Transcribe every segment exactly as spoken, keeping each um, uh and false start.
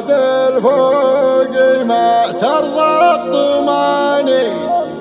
تصعد الفوق ما ترضى الطماني،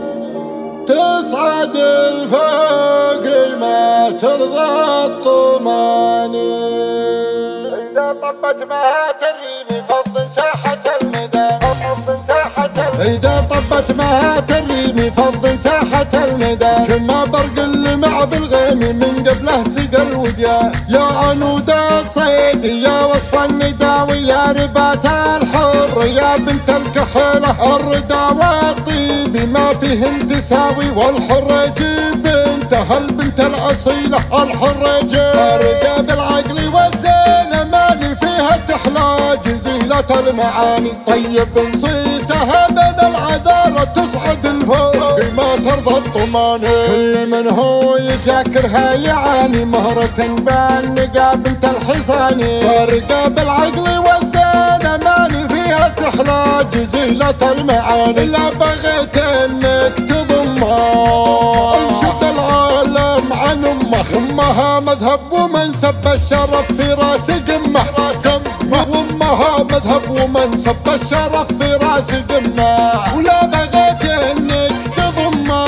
تصعد الفوق ما ترضى الطماني. إذا طبت ما تريني فض ساحة الميدان، إذا طبت ما تريني فض ساحة الميدان. كما برق اللمع بالغيم من قبله سقى الوديان. يا عنود الصيد يا وصف النداوي، يا ربات الحر يا بنت الكحلة. الردى والطيب ما فيهن تساوي، والحر جيب بنتها البنت الأصيلة. الحر جيب فرقة بالعقل والزينة، ماني فيها تحلى جزيلة المعاني. طيب صيتها بين العذارى تصعد الفوق ما ترضى الطماني. كل من هو يجاكرها يعاني، مهرة بالنقا بنت الحصاني. فرقة بالعقل والزينة ماني فيها تحلى جزيلة المعاني. لا بغيت انك تضمها انشد العالم عن امه. امها مذهب ومنسب الشرف في راس قمه. وامها مذهب ومنسب الشرف في راس قمه. ولا بغيت انك تضمه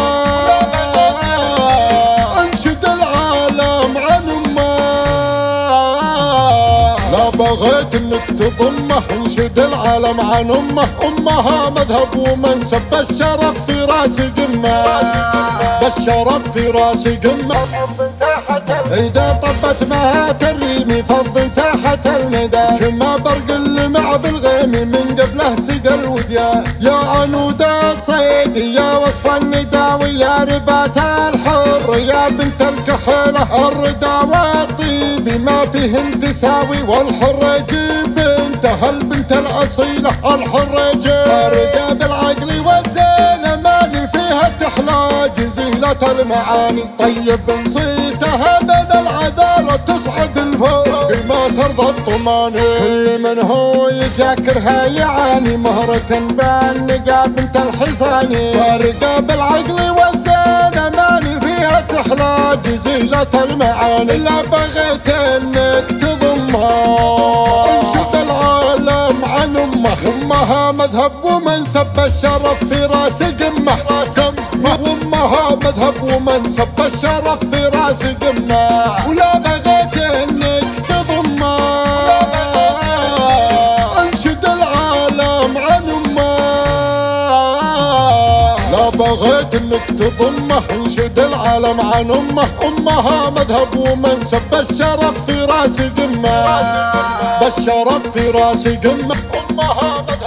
انشد العالم عن امه. لا بغيت انك تضمه انشد العالم عن امه. امها مذهب ومنسب الشرف في راس قمه. بالشرف في راس قمه. إذا طبت ما تريمي فض ساحة الميدان. كما برق اللمع بالغيم من قبله سقى الوديان. يا عنود الصيد يا وصف النداوي، يا ربات الحر يا بنت الكحلة. الردى والطيب ما فيهن تساوي، والحر جيب بنتها البنت الأصيلة. الحر جيب فرقة بالعقل والزينة ماني فيها تحلى جزيلة المعاني. طيب صيتها بين العذارى تصعد الفوق ما ترضى الطماني. كل من هو يجاكرها يعاني، مهرة بالنقا بنت الحصاني. فرقة بالعقل والزينة ماني فيها تحلى جزيلة المعاني. لا بغيت انك تضمها انشد العالم عن امه. امها مذهب ومنسب الشرف في راس قمه. وامها مذهب ومنسب الشرف في راس قمه. ولا بغيت انك تضمه انشد العالم عن امه. لا بغيت انك تضمه انشد العالم عن امه. امها مذهب ومنسب الشرف في راس قمه. بالشرف في راس قمه. امها